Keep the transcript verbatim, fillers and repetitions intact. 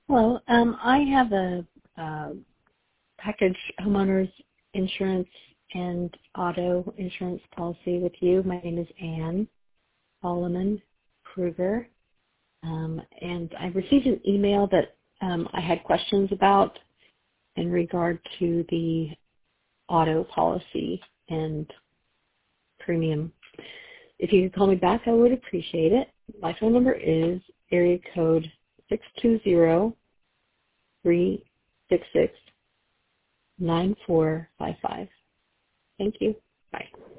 Hello. Um, I have a uh, package homeowners insurance and auto insurance policy with you. My name is Ann Solomon Kruger, um, and I received an email that um, I had questions about in regard to the auto policy and premium. If you could call me back, I would appreciate it. My phone number is area code six two zero, three six six, nine four five five. Thank you. Bye.